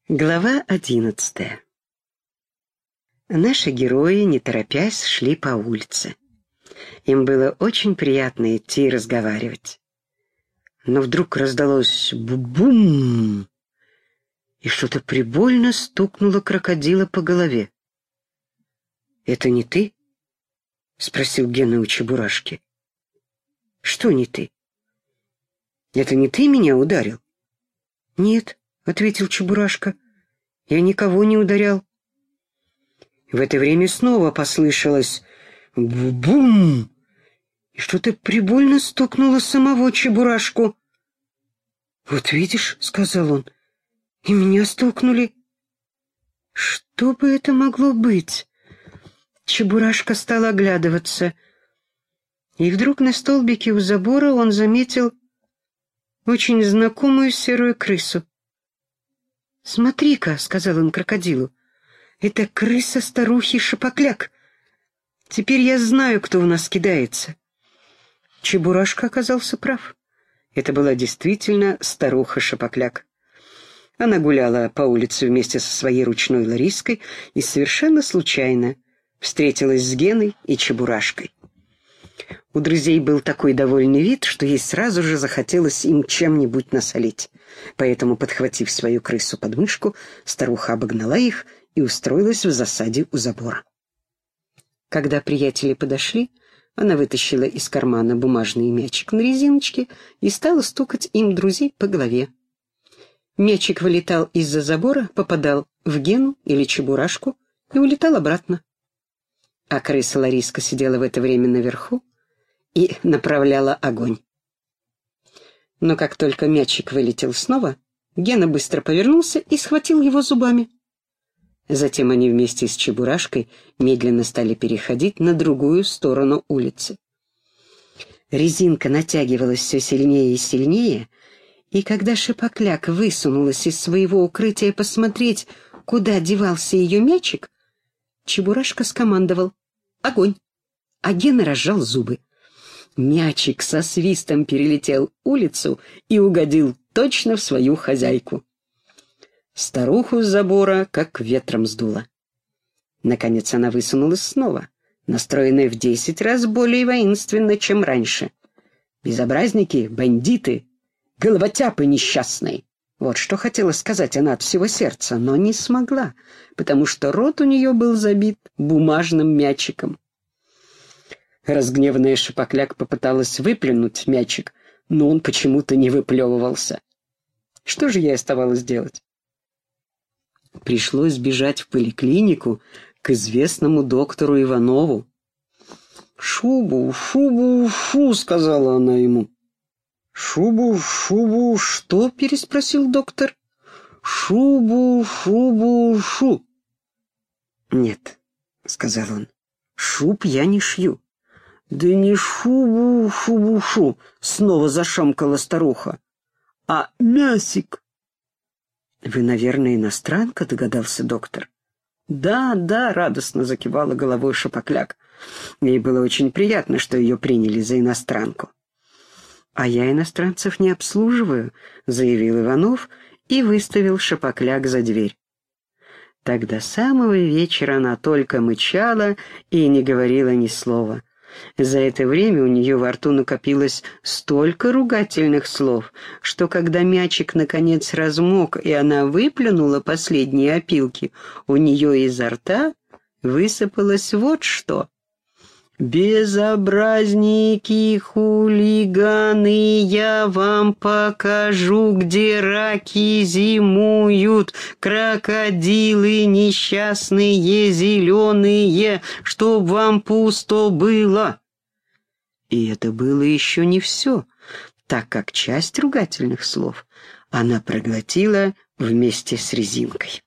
Глава 11. Наши герои, не торопясь, шли по улице. Им было очень приятно идти и разговаривать. Но вдруг раздалось бу-бум, и что-то прибольно стукнуло крокодила по голове. «Это не ты?» — спросил Гена у Чебурашки. «Что не ты? Это не ты меня ударил?» «Нет», — ответил Чебурашка, — «я никого не ударял». В это время снова послышалось бу-бум, и что-то прибольно стукнуло самого Чебурашку. «Вот видишь», — сказал он, — «и меня стукнули». Что бы это могло быть? Чебурашка стал оглядываться, и вдруг на столбике у забора он заметил очень знакомую серую крысу. «Смотри-ка», — сказал он крокодилу, — «это крыса старухи Шапокляк. Теперь я знаю, кто у нас кидается». Чебурашка оказался прав. Это была действительно старуха Шапокляк. Она гуляла по улице вместе со своей ручной Лариской и совершенно случайно встретилась с Геной и Чебурашкой. У друзей был такой довольный вид, что ей сразу же захотелось им чем-нибудь насолить. Поэтому, подхватив свою крысу под мышку, старуха обогнала их и устроилась в засаде у забора. Когда приятели подошли, она вытащила из кармана бумажный мячик на резиночке и стала стукать им друзей по голове. Мячик вылетал из-за забора, попадал в Гену или Чебурашку и улетал обратно. А крыса Лариска сидела в это время наверху и направляла огонь. Но как только мячик вылетел снова, Гена быстро повернулся и схватил его зубами. Затем они вместе с Чебурашкой медленно стали переходить на другую сторону улицы. Резинка натягивалась все сильнее и сильнее, и когда Шапокляк высунулась из своего укрытия посмотреть, куда девался ее мячик, Чебурашка скомандовал «Огонь!», а Гена разжал зубы. Мячик со свистом перелетел улицу и угодил точно в свою хозяйку. Старуху с забора как ветром сдуло. Наконец она высунулась снова, настроенная в 10 раз более воинственно, чем раньше. «Безобразники, бандиты, головотяпы несчастные!» Вот что хотела сказать она от всего сердца, но не смогла, потому что рот у нее был забит бумажным мячиком. Разгневанная Шапокляк попыталась выплюнуть мячик, но он почему-то не выплевывался. Что же ей оставалось делать? Пришлось бежать в поликлинику к известному доктору Иванову. «Шубу, шубу, шу», — сказала она ему. «Шубу, шубу, что?» — переспросил доктор. «Шубу, шубу, шу». «Нет», — сказал он, — «шуб я не шью». «Да не шубу, шубу, шу», — снова зашамкала старуха, — «а мясик». «Вы, наверное, иностранка», — догадался доктор. «Да, да», — радостно закивала головой Шапокляк. Ей было очень приятно, что ее приняли за иностранку. «А я иностранцев не обслуживаю», — заявил Иванов и выставил Шапокляк за дверь. Так до самого вечера она только мычала и не говорила ни слова. За это время у нее во рту накопилось столько ругательных слов, что когда мячик наконец размок и она выплюнула последние опилки, у нее изо рта высыпалось вот что. «Безобразники, хулиганы, я вам покажу, где раки зимуют, крокодилы несчастные, зеленые, чтоб вам пусто было». И это было еще не все, так как часть ругательных слов она проглотила вместе с резинкой.